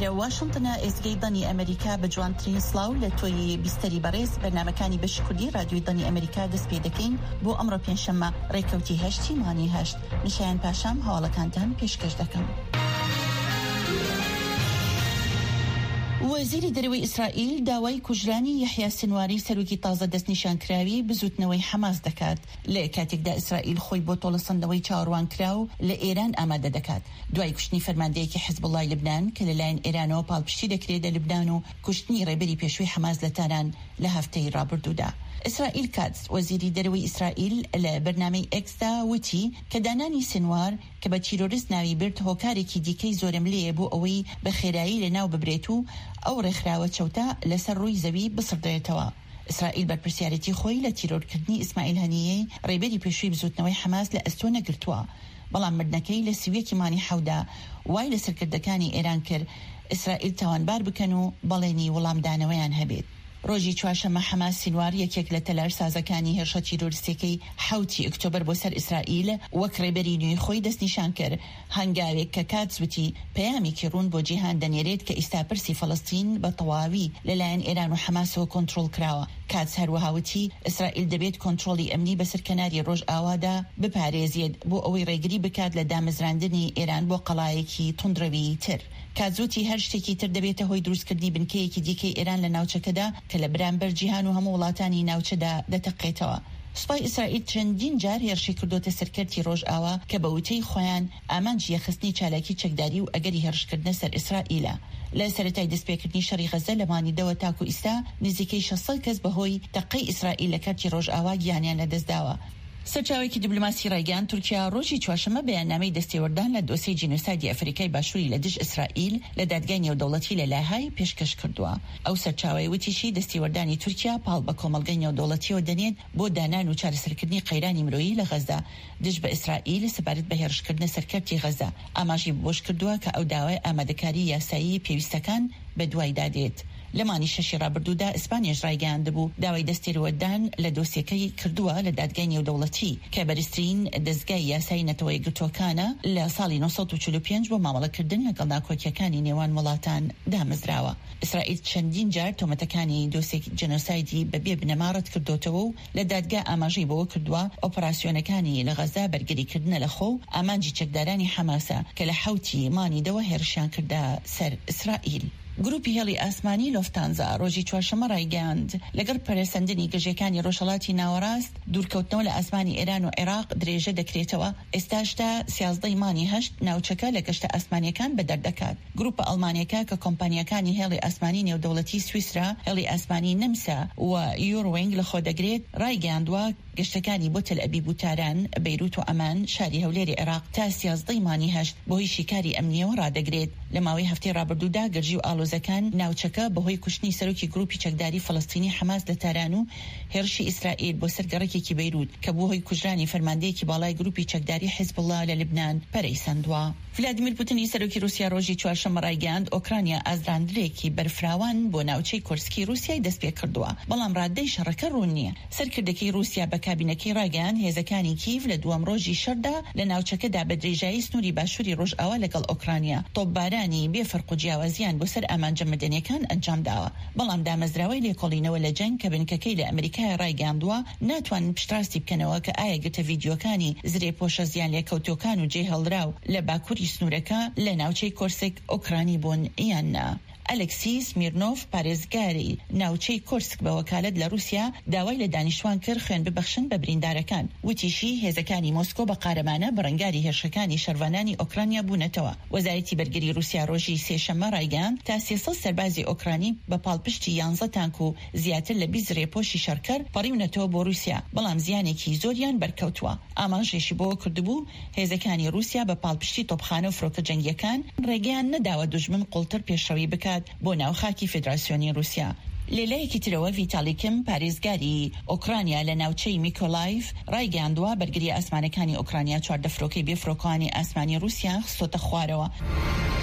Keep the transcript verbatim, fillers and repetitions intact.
لە واشنگتنە ئێزگەی دەنی ئەمریکا بە جوانترین سلااو لە تۆی بیستەری بەڕێز بەرنامەکانی بەشی کوردی رادیۆی دەنی ئەمریکا دەست پێ دەکەین بۆ ئەمڕۆ پێنجشەممە ڕێکەوتی هەشتی مانی هەشت نشایان پاشام هەواڵەکانتان پێشکەش دەکەم. وەزیری دەرەوەی ئیسرائیل داوای کوژرانی یەحیا سنواری سەرۆکی تازە دەستنیشانکراوی بزوتنەوەی حەماس دەکات لە کاتێکدا ئیسرائیل خۆی بۆ تۆڵەسەندنەوەی چاوەڕوانکراو لە ئێران ئامادە دەکات دوای کوشتنی فەرماندەیەکی حیزبوڵای لبنان کە لەلایەن ئێرانەوە پاڵپشتی دەکرێت لە لبنان و کوشتنی ڕێبەری پێشووی حەماس لە تاران لە هەفتەی ڕابردوودا. ئیسرائیل کاتس وەزیری دەرەوەی ئیسرائیل لە بەرنامەی ئێکسدا وتی کە دانانی سنوار کە بە تیرۆریست ناوی برد هۆکارێکی دیکەی زۆرم لێیە بۆ ئەوەی بە خێرایی لە ناو ببرێت و ئەو ڕێکخراوە چەوتە لەسەر ڕووی زەوی بسڕدرێتەوە. ئیسرائیل بەرپرسیارەتی خۆی لە تیرۆرکردنی ئیسماعیل هەنیەی ڕێبەری پێشووی بزوتنەوەی حەماس لە ئەستۆ نەگرتووە، بەڵام مردنەکەی لە سویەکی مانی حەودا وای لە سەرکردەکانی ئێران کرد ئیسرائیل تاوانبار بکەن و بەڵێنی وەڵامدانەوەیان هەبێت. ڕۆژی چوارشەممە حەماس سینوار یەکێک لە تەلار سازەکانی هێرشە تیرۆریستەکەی حوتی ئۆکتۆبەر بۆ سەر ئیسرائیل وەک ڕێبەری نوێی خۆی دەستنیشان کرد هەنگاوێک کە کاتس وتی پەیامێکی ڕوون بۆ جیهان دەنێرێت کە ئیستاپرسی فەڵەستین بە تەواوی لەلایەن ئێران و حەماسەوە کۆنتڕۆڵ کراوە. کاتس هەروەها وتی ئیسرائیل دەبێت کۆنتڕۆڵی ئەمنی بەسەر کەناری ڕۆژ ئاوادا بپارێزێت بۆ ئەوەی ڕێگری بکات لە دامەزراندنی ئێران بۆ قەڵایەکی توندڕەوی تر. کاتزوتی هەر شتێکی تر دەبێتە هۆی دروستکردنی بنکەیەکی دیکەی ئێران لە ناوچەکەدا کە لە بەرامبەر جیهان و هەموو وڵاتانی ناوچەدا دەتەقێتەوە. سوپای ئیسرائیل چەندین جار هێرشی کردوتە سەرکەرتی ڕۆژ ئاوا کە بە وتەی خۆیان ئامانجی یەخستنی چالاکی چەکداری و ئەگەری هێرشکردنە سەر ئیسرائیلە. لە سەرەتای دەستپێکردنی شەڕی غەزە لە مانیدەوە تاکو ئیستا نزیکەی شەسەد کەس بەهۆی تەقەی ئیسرائیل لە کارتی ڕۆژ ئاوا گیانیان لەدەستداوە. سەرچاوێکی دیبلۆماسی ڕایگەیاند تورکیا ڕۆژی چوارشەممە بەیاننامەی دەستێوەردان لە دۆسیی جینۆسایدی ئەفریقای باشووری لە دژ ئیسرائیل لە دادگای نێودەوڵەتی لە لاهای پێشکەش کردووە. ئەو سەرچاوەی وتیشی دەستێوەردانی تورکیا پاڵ بە کۆمەڵگەی نێودەوڵەتیەوە دەنێت بۆ دانان و چارەسەرکردنی قەیرانی مرۆیی لە غەزە دژ بە ئیسرائیل سەبارەت بە هێرشکردنە سەرکەرتی غەزە ئاماژی بۆش کردووە کە ئەو داوای ئامادەکاری یاسایی پێویستەکان بە دوای دادێت. لەمانی شەشی ڕابردوودا ئیسپانیاش ڕایگەیاند بوو داوای دەستێوەردان لە دۆسیەکەی کردووە لە دادگای نێودەوڵەتی کە بەرزترین دەستگای یاسایی نەتەوەی گرتوەکانە لە ساڵی نۆ سەد و چل و پێنج بۆ مامەڵەکردن لەگەڵ ناکۆکیەکانی نێوان وڵاتان دامەزراوە. ئیسرائیل چەندین جار تۆمەتەکانی دۆسیێکی جەنۆسایدی بەبێ بنەماڕەت کردوتەوە و لە دادگا ئاماژەی بەوە کردووە ئۆپەراسیۆنەکانی لە غەزا بەرگریکردنە لە خۆ ئامانجی چەکدارانی حەماسە کە لە حوتی مانیدەوە هێرشیان کردا سەر ئیسرائیل. گروپی هێڵی ئاسمانی لۆفتانزا ڕۆژی چوارشەممە ڕایگەیاند لەگەڵ پەرەسەندنی گەژەکانی ڕۆژهەڵاتی ناوەڕاست دوورکەوتنەوە لە ئاسمانی ئێران و عێراق درێژە دەکرێتەوە. ئێستاشتا سیازدەی مانی هەشت ناوچەکە لە گەشتە ئاسمانیەکان بەدەردەکات. گروپە ئەڵمانیەکە کە کۆمپانیەکانی هێڵی ئاسمانی نێودەوڵەتی سویسرا هێڵی ئاسمانی نمسا و یوروینگ لە خۆ دەگرێت ڕایگەیاندووە گەشتەکانی بۆ تەل ئەبیب و تاران بەیروت و ئەمان شاری هەولێری عێراق تا سیازدەی مانی هەشت بۆهۆی شیکاری ئەمنیەوە ڕادەگرێت. لە ماوەی هەفتەی ڕابردوودا گەرجی و ئالۆزەکان ناوچەکە بەهۆی کوشتنی سەرۆکی گروپی چەکداری فەڵەستینی حەماس لە تاران و هێرشی ئیسرائیل بۆ سەرگەڕێکێکی بەیروت کە بۆهۆی کوژرانی فەرماندەیەکی باڵای گروپی چەکداری حیزبوڵڵا لە لبنان پەرەیسەندووە. ڤلادیمیر پوتینی سەرۆکی رووسیا ڕۆژی چوارشەممە ڕایگەیاند ئۆکرانیا ئازراندرێکی بەرفراوان بۆ ناوچەی کورسکی رووسیای دەست پێ کردووە، بەڵام ڕادەی شەڕەکە ڕوون نییە. سەرکردەکەی رووسیا بە کابینەکەی ڕایگەیاند هێزەکانی کیڤ لە دووەم ڕۆژی شەردا لە ناوچەکەدا بە درێژایی سنووری باشووری ڕۆژئاوا لەگەڵ ئۆکرانیا تۆپبارانی بێفەرق و جیاوازیان بۆ سەر ئامانجە مەدەنیەکان ئەنجام داوە، بەڵام دامەزراوەی لێکۆڵینەوە لە جەنگ کە بنکەکەی لە ئەمریکای ڕایگەیاندووە ناتوانن پشتڕاستی بکەنەوە کە ئایا گرتە ڤیدیۆکانی زرێ پۆشە زیان لێکەوتۆکان و جێهێڵراو لە باکووری سنوورەکە لە ناوچەی کۆرسک ئۆکرانی بوون یان نا. ئەلێکسی سمیرنۆف پارێزگاری ناوچەی کورسک بە وەکالەت لە رووسیا داوای لە دانیشتوان کرد خوێن ببەخشن بە بریندارەکان. وتیشی هێزەکانی مۆسکۆ بە قارەمانە بەڕەنگاری هێرشەکانی شەروانانی ئۆکرانیا بوونەتەوە. وەزارەتی بەرگری رووسیا ڕۆژی سێشەممە ڕایگەیاند تا سێسەد سەربازی ئۆکرانی بە پاڵپشتی یانزە تانک و زیاتر لە بیست ڕێپۆشی شەڕکەر پەڕیونەتەوە بۆ رووسیا، بەڵام زیانێکی زۆریان بەرکەوتووە. ئاماژێکی بۆ کردبوو هێزەکانی رووسیا بە پاڵپشتی تۆپخانە و فڕۆکە جەنگیەکان ڕێگەیان نەداوە دوژمن قوڵتر پێشەوی بکات بۆ ناوخاکی فێدراسیۆنی رووسیا. لێلایەکی ترەوە ڤیتالی کیم پارێزگاری ئۆکرانیا لە ناوچەی میکۆلایڤ ڕایگەیاندووە بەرگری ئاسمانەکانی ئۆکرانیا چواردە فرۆکەی بێفرۆکەوانی ئاسمانی رووسیا خستۆتە خوارەوە.